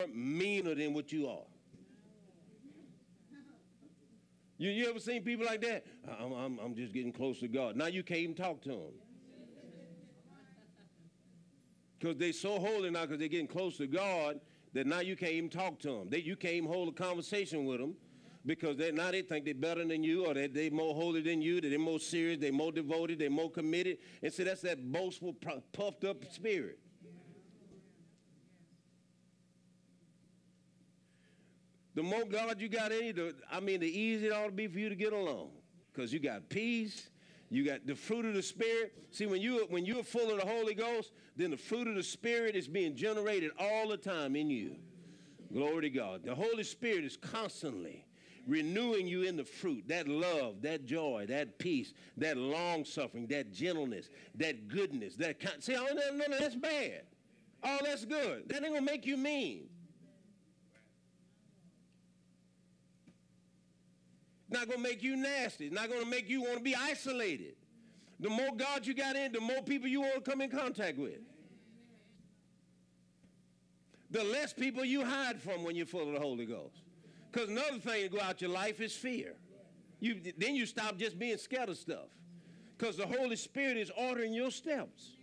meaner than what you are. You ever seen people like that? I'm just getting close to God. Now you can't even talk to them. Because they're so holy now because they're getting close to God that now you can't even talk to them. You can't even hold a conversation with them because now they think they're better than you or that they're more holy than you, that they're more serious, they're more devoted, they're more committed. And so that's that boastful, puffed up spirit. The more God you got in you, the easier it ought to be for you to get along. Because you got peace, you got the fruit of the Spirit. See, when you're full of the Holy Ghost, then the fruit of the Spirit is being generated all the time in you. Glory to God. The Holy Spirit is constantly renewing you in the fruit, that love, that joy, that peace, that long-suffering, that gentleness, that goodness, see, none of that's bad. All that's good. That ain't going to make you mean. Not going to make you nasty. It's not going to make you want to be isolated. The more God you got in, the more people you want to come in contact with. The less people you hide from when you're full of the Holy Ghost. Because another thing to go out your life is fear. Then you stop just being scared of stuff. Because the Holy Spirit is ordering your steps.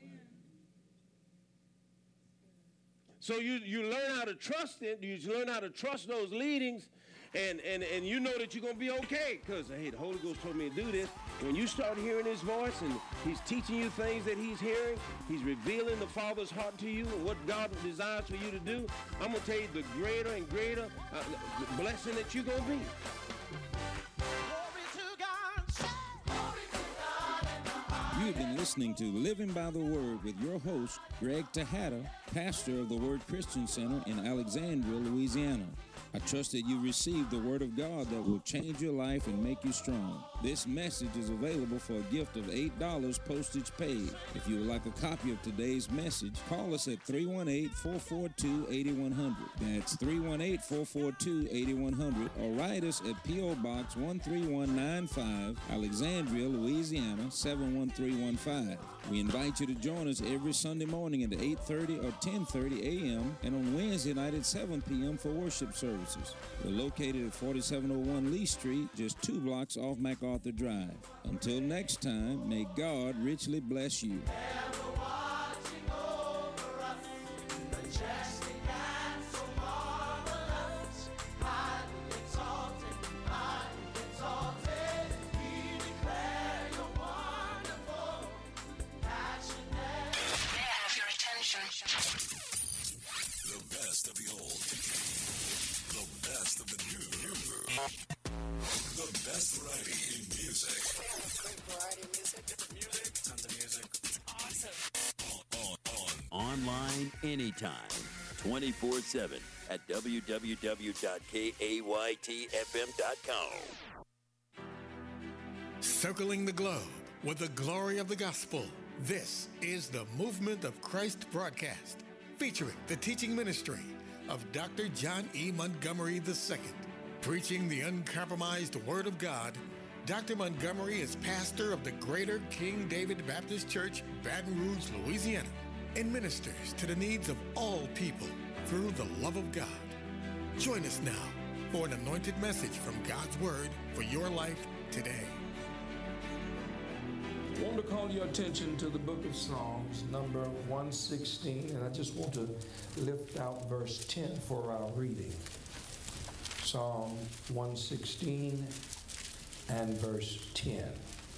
So you learn how to trust it. You learn how to trust those leadings. And you know that you're going to be okay because, hey, the Holy Ghost told me to do this. When you start hearing his voice and he's teaching you things that he's hearing, he's revealing the Father's heart to you and what God desires for you to do, I'm going to tell you the greater and greater blessing that you're going to be. You've been listening to Living by the Word with your host, Greg Tejada, pastor of the Word Christian Center in Alexandria, Louisiana. I trust that you received the Word of God that will change your life and make you strong. This message is available for a gift of $8 postage paid. If you would like a copy of today's message, call us at 318-442-8100. That's 318-442-8100 or write us at P.O. Box 13195, Alexandria, Louisiana 71315. We invite you to join us every Sunday morning at 8:30 or 10:30 a.m. and on Wednesday night at 7 p.m. for worship services. We're located at 4701 Lee Street, just 2 blocks off MacArthur Drive. Until next time, may God richly bless you. The best of the old. The best of the new. The best variety in music. Great variety of music. Tons of music. Awesome. Online anytime. 24/7 at www.kaytfm.com. Circling the globe with the glory of the gospel. This is the Movement of Christ broadcast, featuring the teaching ministry of Dr. John E. Montgomery II. Preaching the uncompromised Word of God, Dr. Montgomery is pastor of the Greater King David Baptist Church, Baton Rouge, Louisiana, and ministers to the needs of all people through the love of God. Join us now for an anointed message from God's Word for your life today. I want to call your attention to the book of Psalms, number 116, and I just want to lift out verse 10 for our reading. Psalm 116 and verse 10.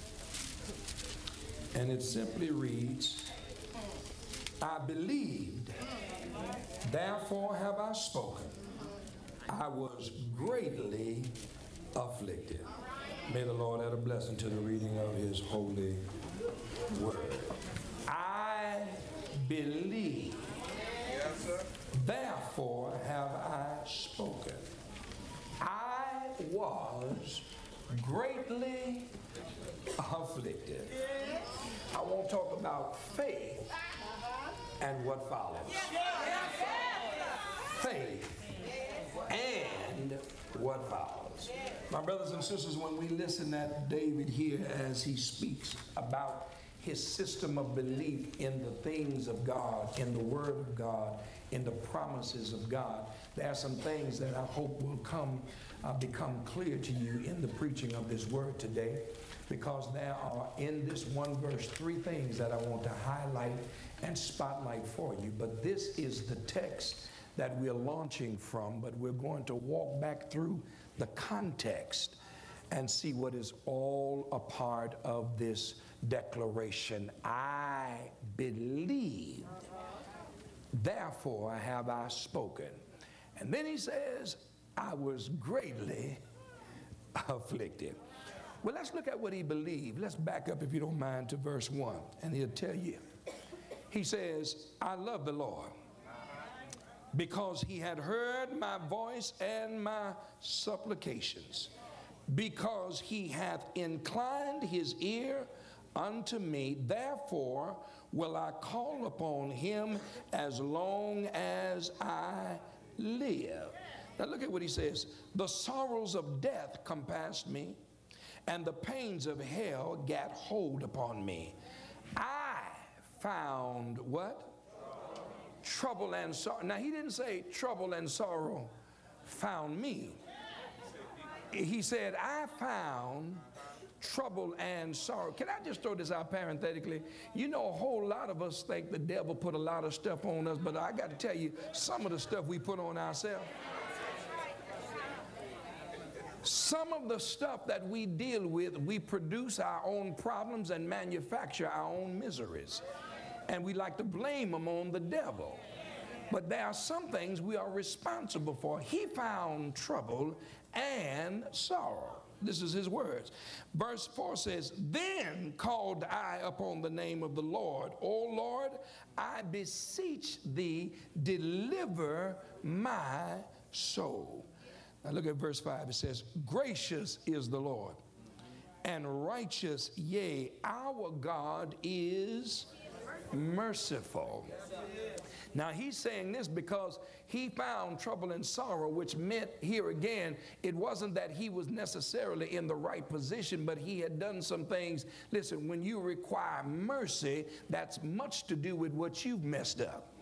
And it simply reads, I believed, therefore have I spoken. I was greatly afflicted. May the Lord add a blessing to the reading of his holy word. I believe. Yes, sir. Therefore have I spoken. I was greatly afflicted. I want to talk about faith and what follows. Faith and what follows. My brothers and sisters, when we listen at David here as he speaks about his system of belief in the things of God, in the Word of God, in the promises of God, There are some things that I hope will become clear to you in the preaching of this word today, because there are in this one verse 3 things that I want to highlight and spotlight for you. But this is the text that we're launching from, but we're going to walk back through the context and see what is all a part of this declaration. I believed, therefore have I spoken. And then he says, I was greatly afflicted. Well, let's look at what he believed. Let's back up, if you don't mind, to verse 1, and he'll tell you. He says, I love the Lord, because he had heard my voice and my supplications, because he hath inclined his ear unto me. Therefore will I call upon him as long as I live. Now look at what he says. The sorrows of death compassed me, and the pains of hell gat hold upon me. I found what? Trouble and sorrow. Now he didn't say trouble and sorrow found me. He said, I found trouble and sorrow. Can I just throw this out parenthetically? You know, a whole lot of us think the devil put a lot of stuff on us, but I got to tell you, some of the stuff we put on ourselves. Some of the stuff that we deal with, we produce our own problems and manufacture our own miseries. And we like to blame them on the devil. But there are some things we are responsible for. He found trouble and sorrow. This is his words. Verse 4 says, Then called I upon the name of the Lord. O Lord, I beseech thee, deliver my soul. Now look at verse 5. It says, Gracious is the Lord, and righteous, yea, our God is merciful. Now he's saying this because he found trouble and sorrow, which meant, here again, it wasn't that he was necessarily in the right position, but he had done some things. Listen, when you require mercy, that's much to do with what you've messed up.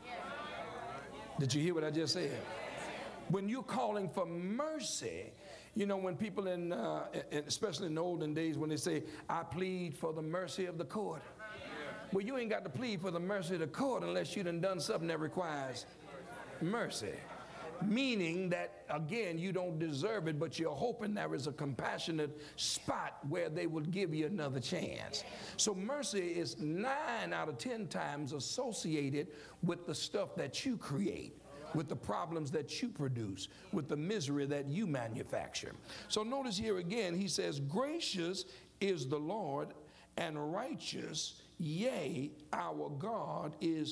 Did you hear what I just said? When you're calling for mercy, you know, when people especially in the olden days, when they say, I plead for the mercy of the court. Well, you ain't got to plead for the mercy of the court unless you done something that requires mercy. Meaning that, again, you don't deserve it, but you're hoping there is a compassionate spot where they will give you another chance. So mercy is 9 out of 10 times associated with the stuff that you create, with the problems that you produce, with the misery that you manufacture. So notice here again, he says, Gracious is the Lord, and righteous, yea, our God is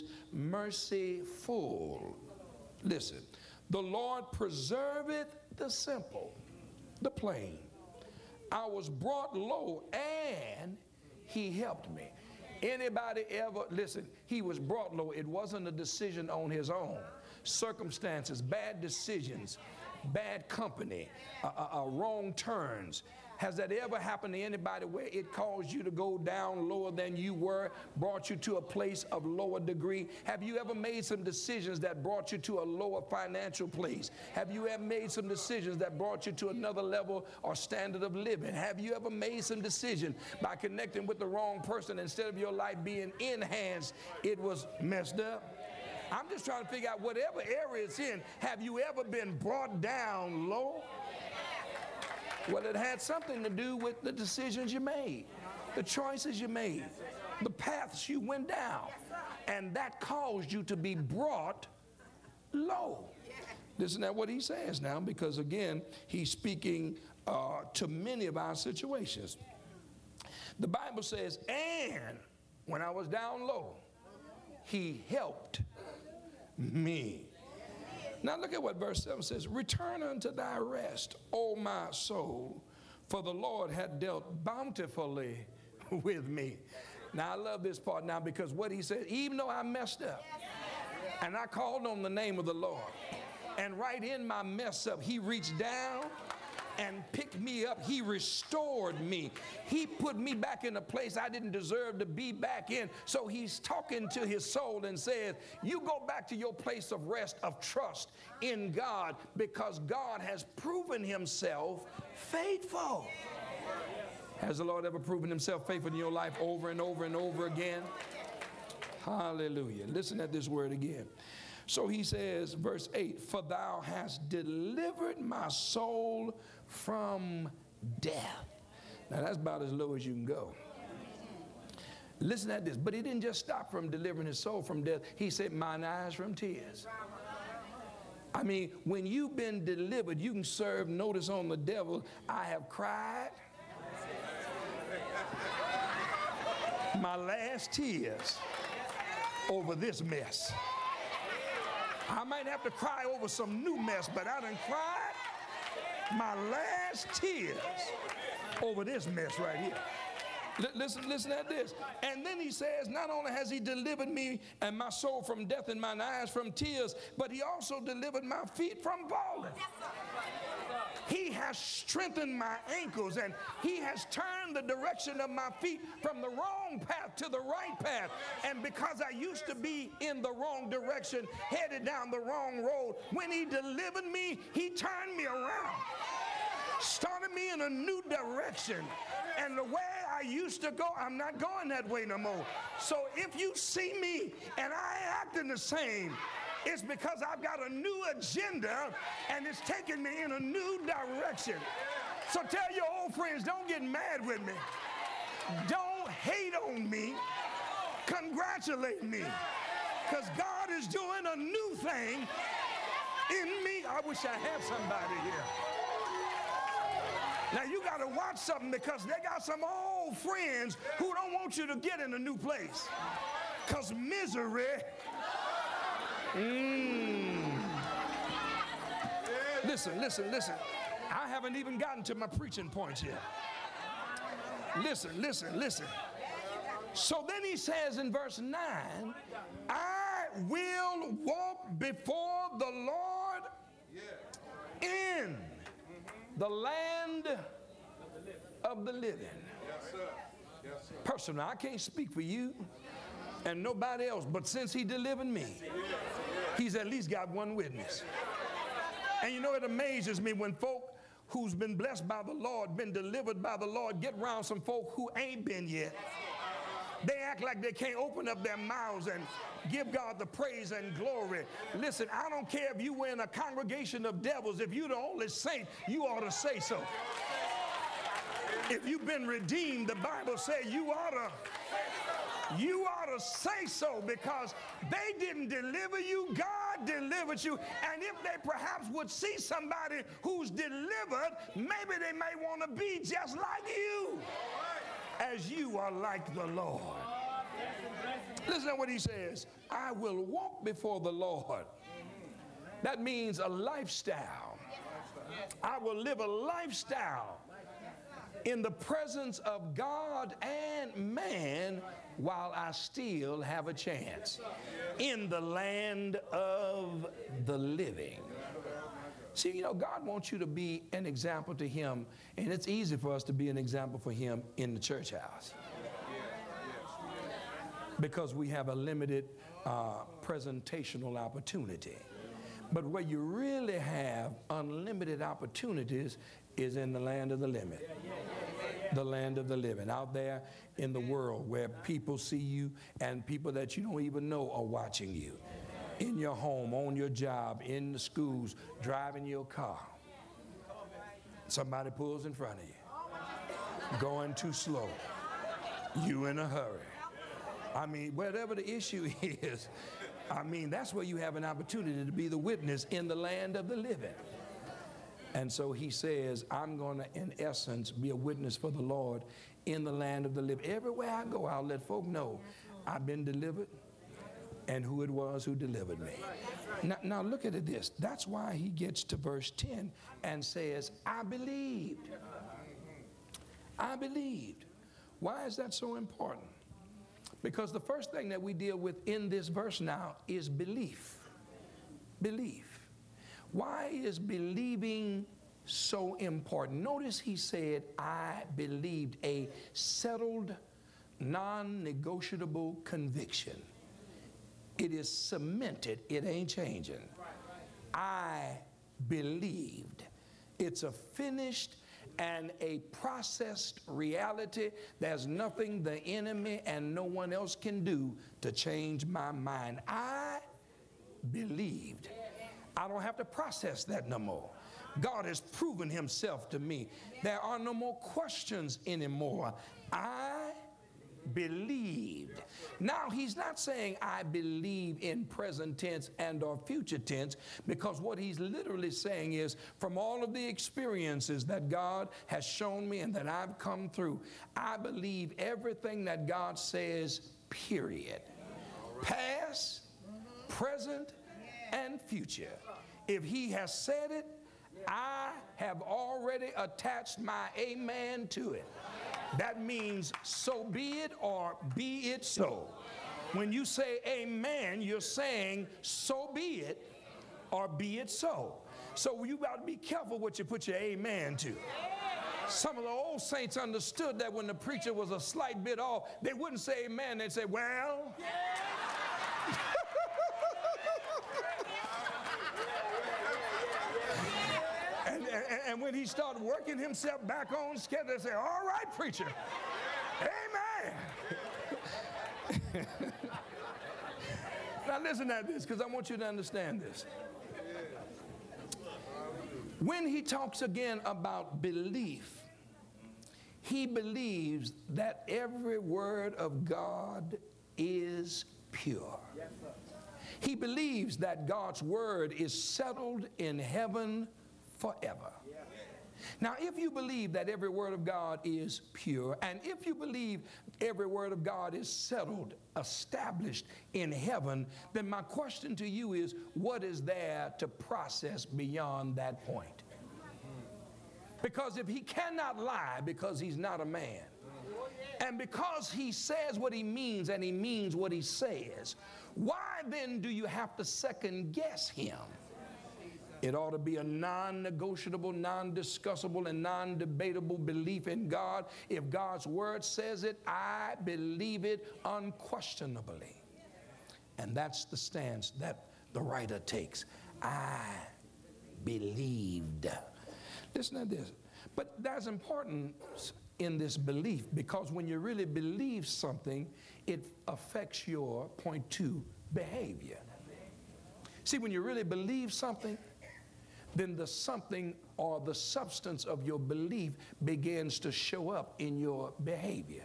merciful. Listen, the Lord preserveth the simple, the plain. I was brought low, and he helped me. Anybody ever, listen, he was brought low. It wasn't a decision on his own. Circumstances, bad decisions, bad company, wrong turns. Has that ever happened to anybody where it caused you to go down lower than you were, brought you to a place of lower degree? Have you ever made some decisions that brought you to a lower financial place? Have you ever made some decisions that brought you to another level or standard of living? Have you ever made some decision by connecting with the wrong person, instead of your life being enhanced, it was messed up? I'm just trying to figure out, whatever area it's in, have you ever been brought down low? Well, it had something to do with the decisions you made, the choices you made, the paths you went down, and that caused you to be brought low. Isn't that what he says now? Because again, he's speaking to many of our situations. The Bible says, and when I was down low, he helped me. Now look at what verse 7 says. Return unto thy rest, O my soul, for the Lord hath dealt bountifully with me. Now I love this part now, because what he said, even though I messed up and I called on the name of the Lord, and right in my mess up, he reached down and picked me up. He restored me. He put me back in a place I didn't deserve to be back in. So he's talking to his soul and says, you go back to your place of rest, of trust in God, because God has proven himself faithful. Has the Lord ever proven himself faithful in your life over and over and over again? Hallelujah. Listen at this word again. So he says, verse 8, for thou hast delivered my soul from death. Now that's about as low as you can go. Listen at this. But he didn't just stop from delivering his soul from death. He said, mine eyes from tears. I mean, when you've been delivered, you can serve notice on the devil. I have cried my last tears over this mess. I might have to cry over some new mess, but I done cried my last tears over this mess right here. Listen at this. And then he says, not only has he delivered me and my soul from death and mine eyes from tears, but he also delivered my feet from falling. He has strengthened my ankles, and he has turned the direction of my feet from the wrong path to the right path. And because I used to be in the wrong direction, headed down the wrong road, when he delivered me, he turned me around, started me in a new direction. And the way I used to go, I'm not going that way no more. So if you see me and I ain't acting the same, it's because I've got a new agenda and it's taking me in a new direction. So tell your old friends, don't get mad with me. Don't hate on me. Congratulate me. Because God is doing a new thing in me. I wish I had somebody here. Now you got to watch something, because they got some old friends who don't want you to get in a new place. Because misery. Listen. I haven't even gotten to my preaching points yet. Listen. So then he says in verse 9, I will walk before the Lord in the land of the living. Personally, I can't speak for you and nobody else, but since he delivered me, he's at least got one witness. And you know, it amazes me when folk who's been blessed by the Lord, been delivered by the Lord, get around some folk who ain't been yet. They act like they can't open up their mouths and give God the praise and glory. Listen, I don't care if you were in a congregation of devils. If you're the only saint, you ought to say so. If you've been redeemed, the Bible says you ought to say so, because they didn't deliver you, God delivered you. And if they perhaps would see somebody who's delivered, maybe they may want to be just like you, as you are like the Lord. Listen to what he says. I will walk before the Lord. That means a lifestyle. I will live a lifestyle in the presence of God and man while I still have a chance in the land of the living. See, you know, God wants you to be an example to him, and it's easy for us to be an example for him in the church house because we have a limited presentational opportunity. But where you really have unlimited opportunities is in the land of the living. The land of the living, out there in the world where people see you and people that you don't even know are watching you. In your home, on your job, in the schools, driving your car. Somebody pulls in front of you, going too slow, you in a hurry. I mean, whatever the issue is, I mean, that's where you have an opportunity to be the witness in the land of the living. And so he says, I'm going to, in essence, be a witness for the Lord in the land of the living. Everywhere I go, I'll let folk know I've been delivered and who it was who delivered me. Now look at this. That's why he gets to verse 10 and says, I believed. I believed. Why is that so important? Because the first thing that we deal with in this verse now is belief. Belief. Why is believing so important. Notice he said, I believed, a settled, non-negotiable conviction. It is cemented. It ain't changing. I believed. It's a finished and a processed reality. There's nothing the enemy and no one else can do to change my mind. I believed. I don't have to process that no more. God has proven himself to me. There are no more questions anymore. I believed. Now he's not saying I believe in present tense and or future tense, because what he's literally saying is, from all of the experiences that God has shown me and that I've come through, I believe everything that God says, period. Past, present, and future. If he has said it, I have already attached my amen to it. That means so be it, or be it so. When you say amen, you're saying so be it or be it so. So you got to be careful what you put your amen to. Some of the old saints understood that when the preacher was a slight bit off, they wouldn't say amen, they'd say, well. And when he started working himself back on schedule, they say, all right, preacher, amen. Now listen to this, because I want you to understand this. When he talks again about belief, he believes that every word of God is pure. He believes that God's word is settled in heaven forever. Now, if you believe that every word of God is pure, and if you believe every word of God is settled, established in heaven, then my question to you is, what is there to process beyond that point? Because if he cannot lie, because he's not a man, and because he says what he means and he means what he says, why then do you have to second guess him? It ought to be a non-negotiable, non-discussable, and non-debatable belief in God. If God's word says it, I believe it unquestionably. And that's the stance that the writer takes. I believed. Listen to this. But there's importance in this belief, because when you really believe something, it affects your, point two, behavior. See, when you really believe something, then the something or the substance of your belief begins to show up in your behavior.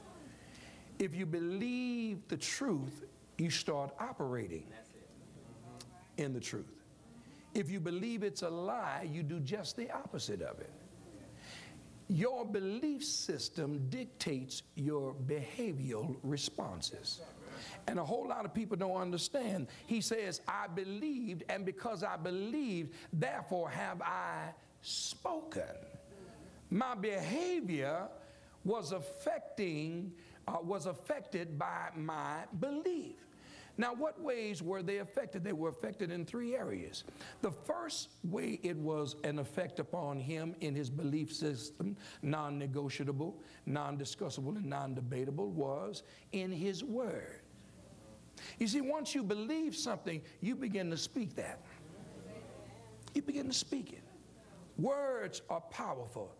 If you believe the truth, you start operating in the truth. If you believe it's a lie, you do just the opposite of it. Your belief system dictates your behavioral responses. And a whole lot of people don't understand. He says, I believed, and because I believed, therefore have I spoken. My behavior was affected by my belief. Now, what ways were they affected? They were affected in three areas. The first way it was an effect upon him in his belief system, non-negotiable, non-discussable, and non-debatable, was in his word. You see, once you believe something, you begin to speak that. You begin to speak it. Words are powerful.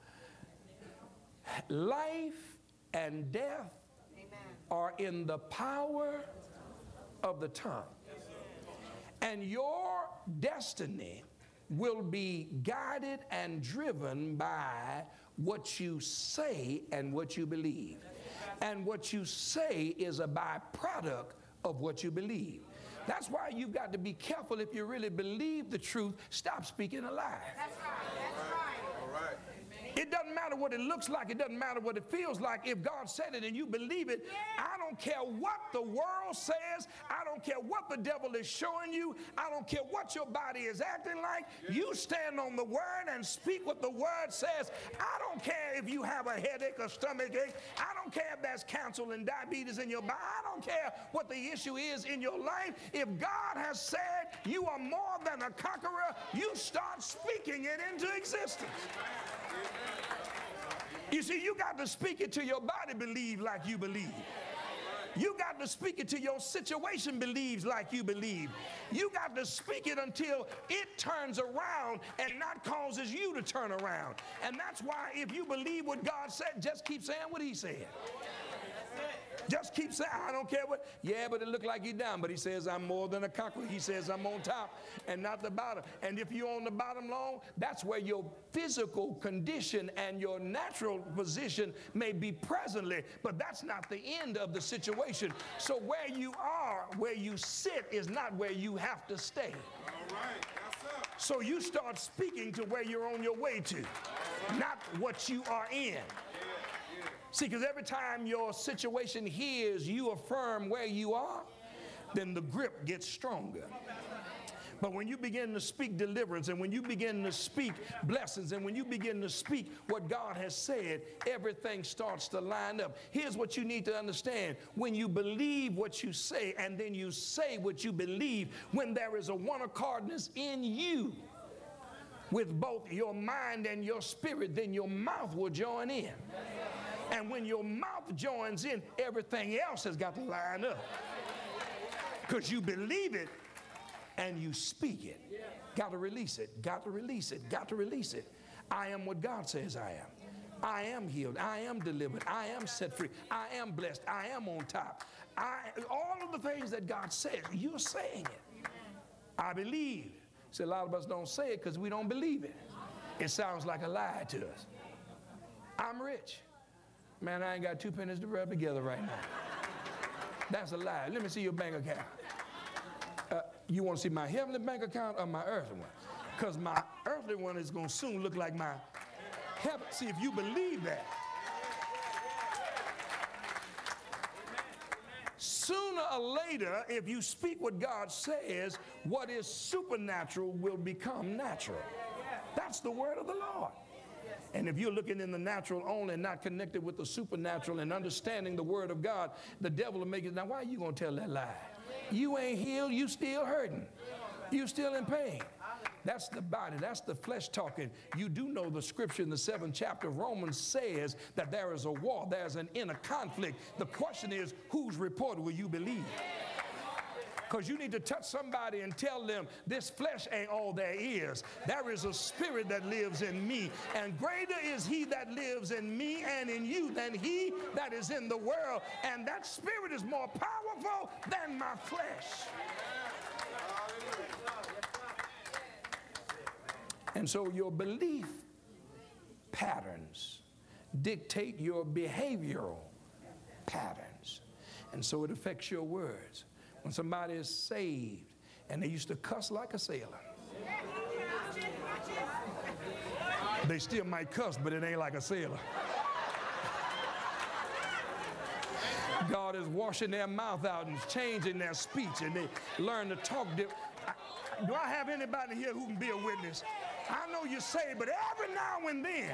Life and death are in the power of the tongue. And your destiny will be guided and driven by what you say and what you believe. And what you say is a byproduct of what you believe. That's why you've got to be careful. If you really believe the truth, stop speaking a lie. That's right. That's right. All right. It doesn't matter what it looks like. It doesn't matter what it feels like. If God said it and you believe it, I don't care what the world says. I don't care what the devil is showing you. I don't care what your body is acting like. You stand on the word and speak what the word says. I don't care if you have a headache or stomach ache. I don't care if there's cancer and diabetes in your body. I don't care what the issue is in your life. If God has said you are more than a conqueror, you start speaking it into existence. You see, you got to speak it to your body, believe like you believe. You got to speak it to your situation, believes like you believe. You got to speak it until it turns around and not causes you to turn around. And that's why if you believe what God said, just keep saying what he said. Just keep saying, I don't care what. Yeah, but it looked like you're down. But he says, I'm more than a conqueror. He says, I'm on top and not the bottom. And if you're on the bottom long, that's where your physical condition and your natural position may be presently. But that's not the end of the situation. So where you are, where you sit, is not where you have to stay. All right. So you start speaking to where you're on your way to, not what you are in. See, because every time your situation hears you affirm where you are, then the grip gets stronger. But when you begin to speak deliverance, and when you begin to speak blessings, and when you begin to speak what God has said, everything starts to line up. Here's what you need to understand. When you believe what you say, and then you say what you believe, when there is a one accordness in you with both your mind and your spirit, then your mouth will join in. And when your mouth joins in, everything else has got to line up. Because you believe it and you speak it. Got to release it, got to release it, got to release it. I am what God says I am. I am healed. I am delivered. I am set free. I am blessed. I am on top. All of the things that God says, you're saying it. I believe. See, a lot of us don't say it because we don't believe it. It sounds like a lie to us. I'm rich. Man, I ain't got 2 pennies to rub together right now. That's a lie. Let me see your bank account. You want to see my heavenly bank account or my earthly one? Because my earthly one is going to soon look like my heaven. See, if you believe that. Sooner or later, if you speak what God says, what is supernatural will become natural. That's the word of the Lord. And if you're looking in the natural only and not connected with the supernatural and understanding the word of God, the devil will make it. Now, why are you going to tell that lie? You ain't healed. You still hurting. You still in pain. That's the body. That's the flesh talking. You do know the scripture in the 7th chapter of Romans says that there is a war. There's an inner conflict. The question is, whose report will you believe? Because you need to touch somebody and tell them this flesh ain't all there is. There is a spirit that lives in me, and greater is he that lives in me and in you than he that is in the world. And that spirit is more powerful than my flesh. And so your belief patterns dictate your behavioral patterns. And so it affects your words. When somebody is saved and they used to cuss like a sailor, they still might cuss, but it ain't like a sailor. God is washing their mouth out and changing their speech, and they learn to talk different. Do I have anybody here who can be a witness? I know you're saved, but every now and then,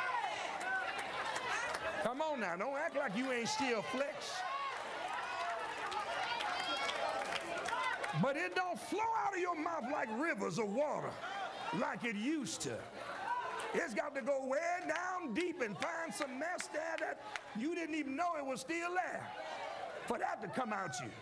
come on now, don't act like you ain't still flesh. But it don't flow out of your mouth like rivers of water like it used to. It's got to go way down deep and find some mess there that you didn't even know it was still there for that to come out you.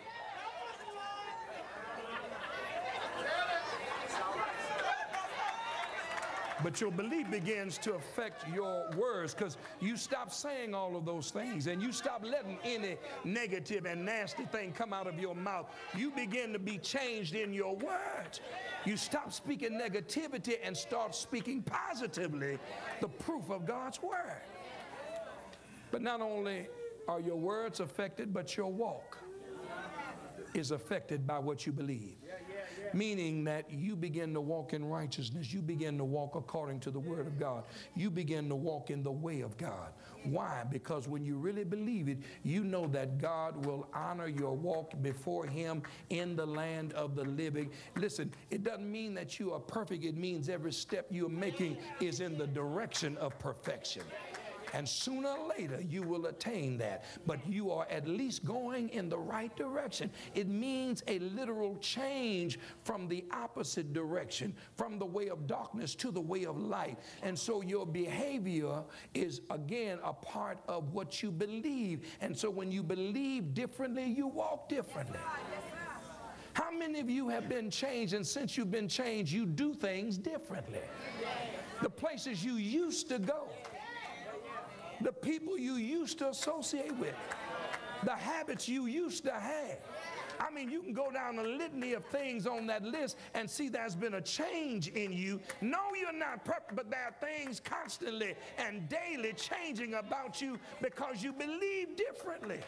But your belief begins to affect your words because you stop saying all of those things and you stop letting any negative and nasty thing come out of your mouth. You begin to be changed in your words. You stop speaking negativity and start speaking positively, the proof of God's word. But not only are your words affected, but your walk is affected by what you believe. Meaning that you begin to walk in righteousness. You begin to walk according to the word of God. You begin to walk in the way of God. Why? Because when you really believe it, you know that God will honor your walk before him in the land of the living. Listen, it doesn't mean that you are perfect. It means every step you're making is in the direction of perfection. And sooner or later, you will attain that. But you are at least going in the right direction. It means a literal change from the opposite direction, from the way of darkness to the way of light. And so your behavior is, again, a part of what you believe. And so when you believe differently, you walk differently. How many of you have been changed, and since you've been changed, you do things differently? The places you used to go, the people you used to associate with, the habits you used to have. I mean, you can go down a litany of things on that list and see there's been a change in you. No, you're not perfect, but there are things constantly and daily changing about you because you believe differently.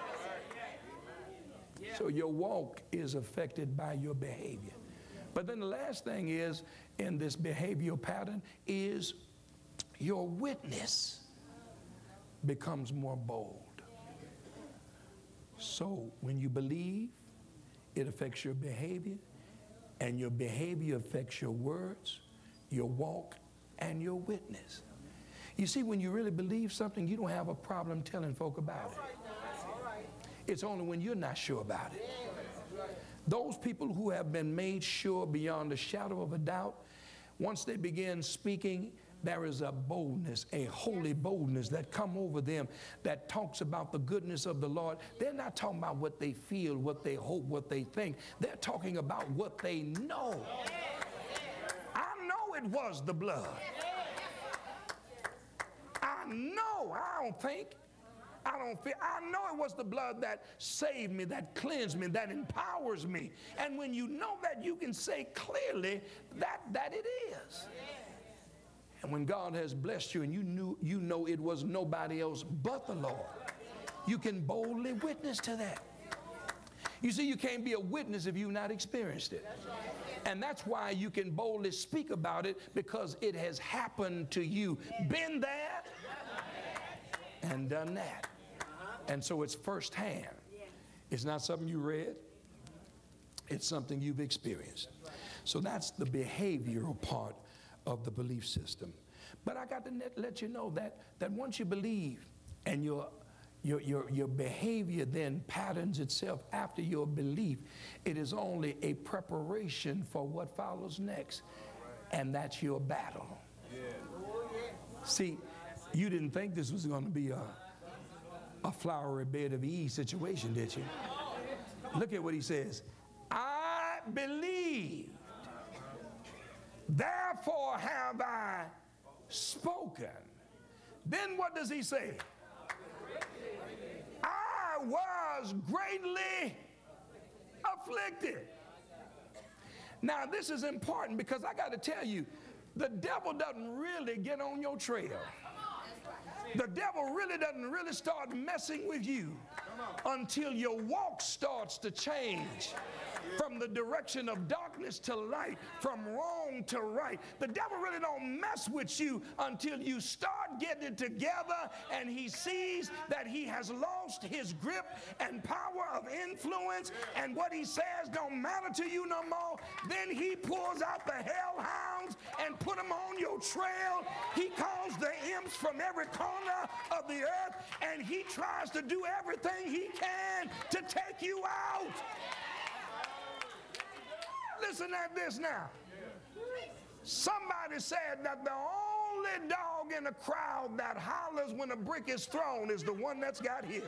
So your walk is affected by your behavior. But then the last thing is, in this behavioral pattern, is your witness becomes more bold. So when you believe, it affects your behavior, and your behavior affects your words, your walk, and your witness. You see, when you really believe something, you don't have a problem telling folk about it. It's only when you're not sure about it. Those people who have been made sure beyond a shadow of a doubt, once they begin speaking, there is a boldness, a holy boldness that come over them that talks about the goodness of the Lord. They're not talking about what they feel, what they hope, what they think. They're talking about what they know. I know it was the blood. I know, I don't think, I don't feel, I know it was the blood that saved me, that cleansed me, that empowers me. And when you know that, you can say clearly that it is. And when God has blessed you and you know it was nobody else but the Lord, you can boldly witness to that. You see, you can't be a witness if you've not experienced it. And that's why you can boldly speak about it, because it has happened to you. Been there and done that. And so it's firsthand. It's not something you read. It's something you've experienced. So that's the behavioral part of the belief system. But I got to let you know that once you believe and your behavior then patterns itself after your belief, it is only a preparation for what follows next, and that's your battle. See, you didn't think this was going to be a flowery bed of ease situation, did you? Look at what he says. I believe, therefore have I spoken. Then what does he say? I was greatly afflicted. Now this is important, because I got to tell you, the devil doesn't really get on your trail. The devil really doesn't start messing with you until your walk starts to change from the direction of darkness to light, from wrong to right. The devil really don't mess with you until you start getting it together and he sees that he has lost his grip and power of influence, and what he says don't matter to you no more. Then he pulls out the hellhounds and put them on your trail. He calls the imps from every corner of the earth, and he tries to do everything he can to take you out. Listen at this now. Somebody said that the only dog in the crowd that hollers when a brick is thrown is the one that's got hit.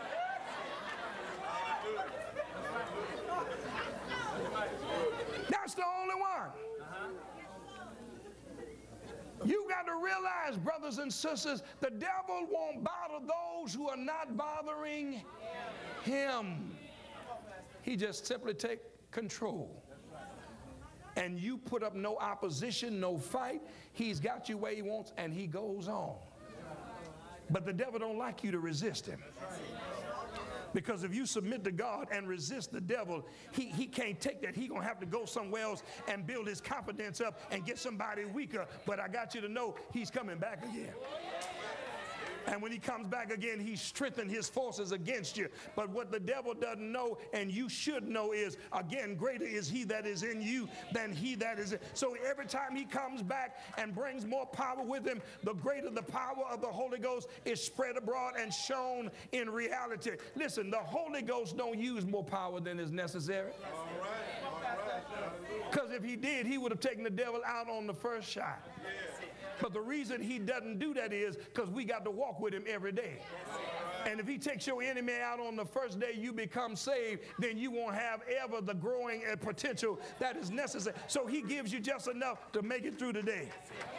That's the only one. You got to realize, brothers and sisters, the devil won't bother those who are not bothering him. He just simply takes control. And you put up no opposition, no fight. He's got you where he wants, and he goes on. But the devil don't like you to resist him. Because if you submit to God and resist the devil, he can't take that. He's going to have to go somewhere else and build his confidence up and get somebody weaker. But I got you to know he's coming back again. And when he comes back again, he strengthens his forces against you. But what the devil doesn't know, and you should know, is, again, greater is he that is in you than he that is in. So every time he comes back and brings more power with him, the greater the power of the Holy Ghost is spread abroad and shown in reality. Listen, the Holy Ghost don't use more power than is necessary. Because if he did, he would have taken the devil out on the first shot. But the reason he doesn't do that is because we got to walk with him every day. And if he takes your enemy out on the first day you become saved, then you won't have ever the growing potential that is necessary. So he gives you just enough to make it through the day.